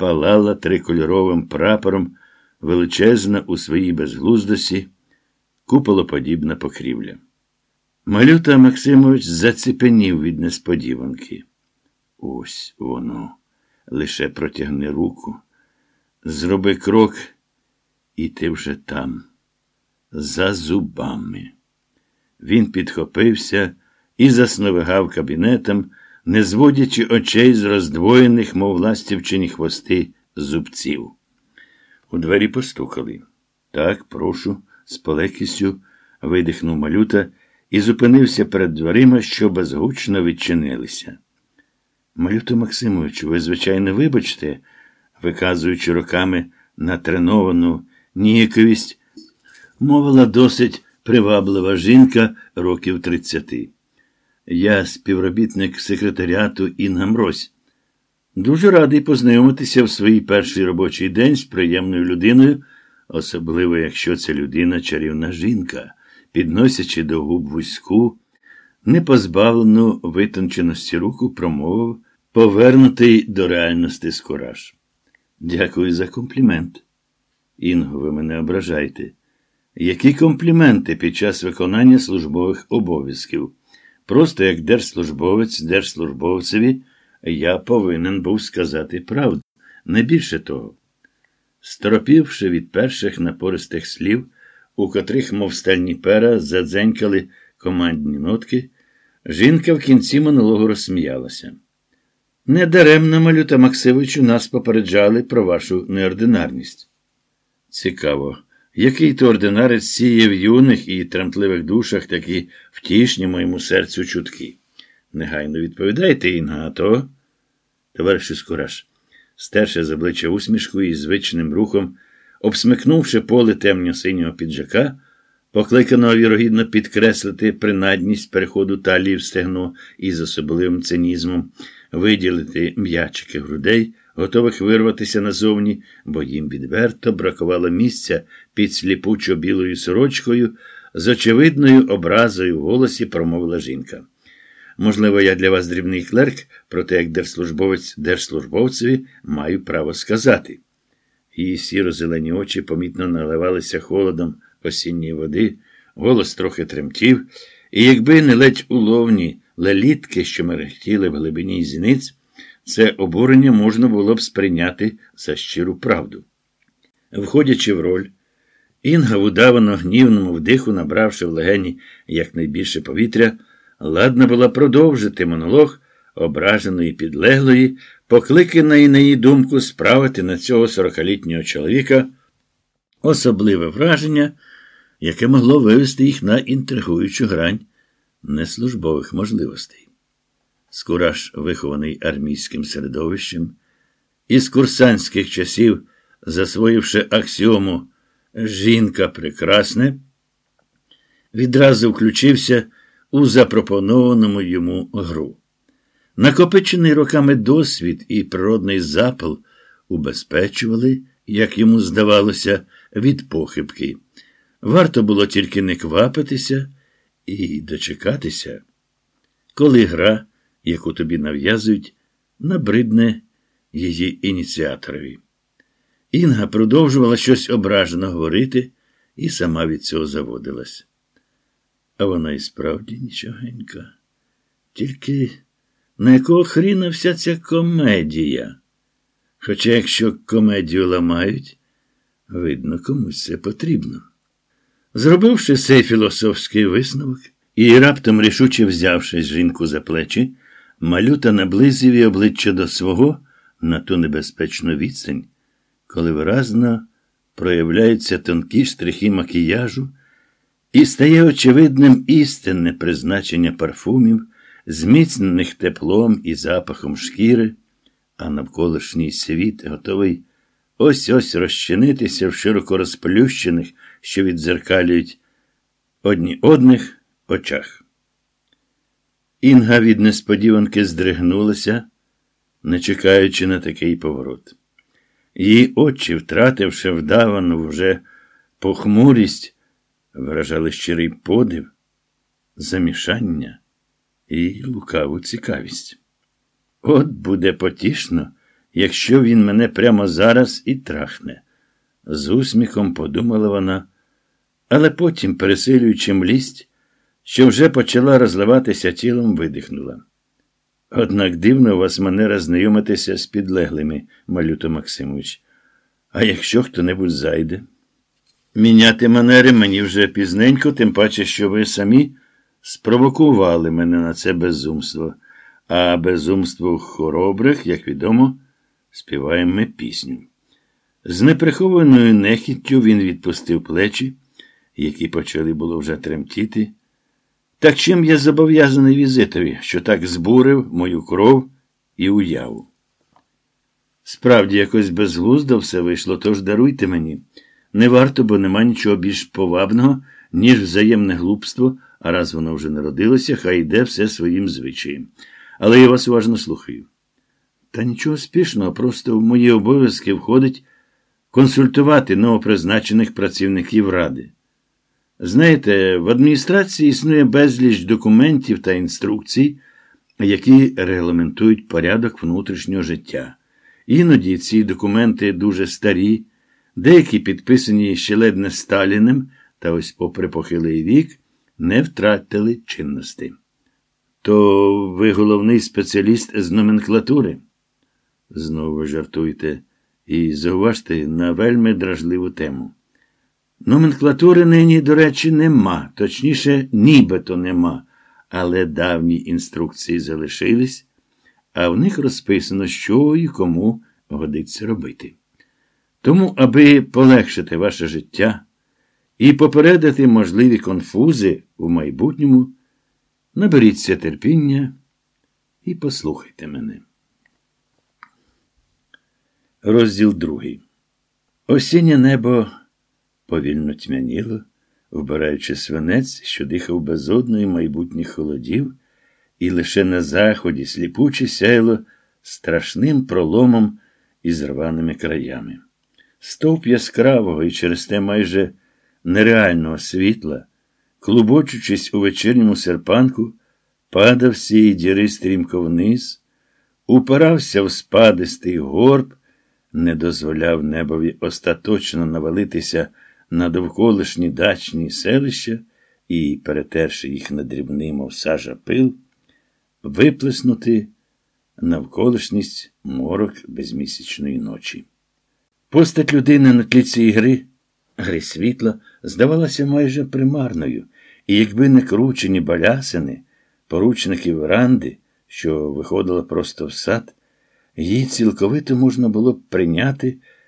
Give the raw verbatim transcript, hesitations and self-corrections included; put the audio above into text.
палала трикольоровим прапором величезна у своїй безглуздості куполоподібна покрівля. Малюта Максимович заціпенів від несподіванки. Ось воно. Лише протягни руку, зроби крок, і ти вже там, за зубами. Він підхопився і засновигав кабінетом, не зводячи очей з роздвоєних, мов ластівчині хвости, зубців. У двері постукали. Так, прошу, з полегкістю видихнув Малюта і зупинився перед дверима, що безгучно відчинилися. Малюто Максимовичу, ви, звичайно, вибачте, виказуючи руками натреновану ніяковість, мовила досить приваблива жінка років тридцяти. Я співробітник секретаріату Інга Мрось. Дуже радий познайомитися в свій перший робочий день з приємною людиною, особливо, якщо це людина чарівна жінка, підносячи до губ вузьку, непозбавлену витонченості руку, промовив повернутий до реальності Скораш. Дякую за комплімент. Інго, ви мене ображаєте. Які компліменти під час виконання службових обов'язків? Просто як держслужбовець держслужбовцеві я повинен був сказати правду, не більше того. Стропівши від перших напористих слів, у котрих, мов стальні пера, задзенькали командні нотки, жінка в кінці монологу розсміялася. Недаремно, Малюта Максимовичу, нас попереджали про вашу неординарність. Цікаво, який то ординарець сіє в юних і тремтливих душах такі втішні моєму серцю чутки. Негайно відповідайте, Інга, а то... Товаришу Скораш, стерше з обличчя усмішку і звичним рухом, обсмикнувши поле темно-синього піджака, покликаного вірогідно підкреслити принадність переходу талії в стегно і з особливим цинізмом виділити м'ячики грудей, готових вирватися назовні, бо їм відверто бракувало місця під сліпучо-білою сорочкою, з очевидною образою в голосі промовила жінка. Можливо, я для вас дрібний клерк, проте як держслужбовець держслужбовцеві маю право сказати. Її сіро-зелені очі помітно наливалися холодом осінньої води, голос трохи тремтів, і якби не ледь уловні лелітки, що мерехтіли в глибині зіниць, це обурення можна було б сприйняти за щиру правду. Входячи в роль, Інга в удавано гнівному вдиху, набравши в легені якнайбільше повітря, ладна була продовжити монолог ображеної підлеглої, покликаної, на її думку, справити на цього сорокалітнього чоловіка особливе враження, яке могло вивести їх на інтригуючу грань неслужбових можливостей. Скураш, вихований армійським середовищем, із курсантських часів, засвоївши аксіому «жінка прекрасне», відразу включився у запропонованому йому гру. Накопичений роками досвід і природний запал убезпечували, як йому здавалося, від похибки. Варто було тільки не квапитися і дочекатися, коли гра, яку тобі нав'язують, набридне її ініціаторові. Інга продовжувала щось ображено говорити і сама від цього заводилась. А вона і справді нічогенька. Тільки на якого хріна вся ця комедія? Хоча якщо комедію ламають, видно, комусь це потрібно. Зробивши цей філософський висновок і раптом рішуче взявши жінку за плечі, Малюта наблизив її обличчя до свого на ту небезпечну відстань, коли виразно проявляються тонкі штрихи макіяжу і стає очевидним істинне призначення парфумів, зміцнених теплом і запахом шкіри, а навколишній світ готовий ось-ось розчинитися в широко розплющених, що віддзеркалюють одні одних очах. Інга від несподіванки здригнулася, не чекаючи на такий поворот. Її очі, втративши вдавану вже похмурість, виражали щирий подив, замішання і лукаву цікавість. От буде потішно, якщо він мене прямо зараз і трахне. З усміхом подумала вона, але потім, пересилюючи млість, що вже почала розливатися тілом, видихнула. Однак дивно у вас манера знайомитися з підлеглими, Малюто Максимович. А якщо хто-небудь зайде? Міняти манери мені вже пізненько, тим паче, що ви самі спровокували мене на це безумство. А безумство хоробрих, як відомо, співаємо ми пісню. З неприхованою нехіттю він відпустив плечі, які почали було вже тремтіти. Так чим я зобов'язаний візитові, що так збурив мою кров і уяву? Справді, якось безглуздо все вийшло, тож даруйте мені. Не варто, бо нема нічого більш повабного, ніж взаємне глупство, а раз воно вже народилося, хай йде все своїм звичаєм. Але я вас уважно слухаю. Та нічого спішного, просто в мої обов'язки входить консультувати новопризначених працівників Ради. Знаєте, в адміністрації існує безліч документів та інструкцій, які регламентують порядок внутрішнього життя. Іноді ці документи дуже старі, деякі підписані ще ледь не Сталіним, та ось попри похилий вік, не втратили чинності. То ви головний спеціаліст з номенклатури? Знову ви жартуєте. І зауважте на вельми дражливу тему. Номенклатури нині, до речі, нема, точніше, нібито нема, але давні інструкції залишились, а в них розписано, що і кому годиться робити. Тому, аби полегшити ваше життя і попередити можливі конфузи у майбутньому, наберіться терпіння і послухайте мене. Розділ другий. Осіннє небо повільно тьмяніло, вбираючи свинець, що дихав безодною майбутніх холодів, і лише на заході сліпуче сяяло страшним проломом із рваними краями. Стовп яскравого і через те майже нереального світла, клубочучись у вечірньому серпанку, падав з цієї діри стрімко вниз, упирався в спадистий горб, не дозволяв небові остаточно навалитися на довколишні дачні селища і, перетерши їх на дрібний, мов сажа пил, виплеснути навколишність морок безмісячної ночі. Постать людини на тлі цієї гри, гри світла, здавалася майже примарною, і якби не кручені балясини, поручники веранди, що виходила просто в сад, її цілковито можна було б прийняти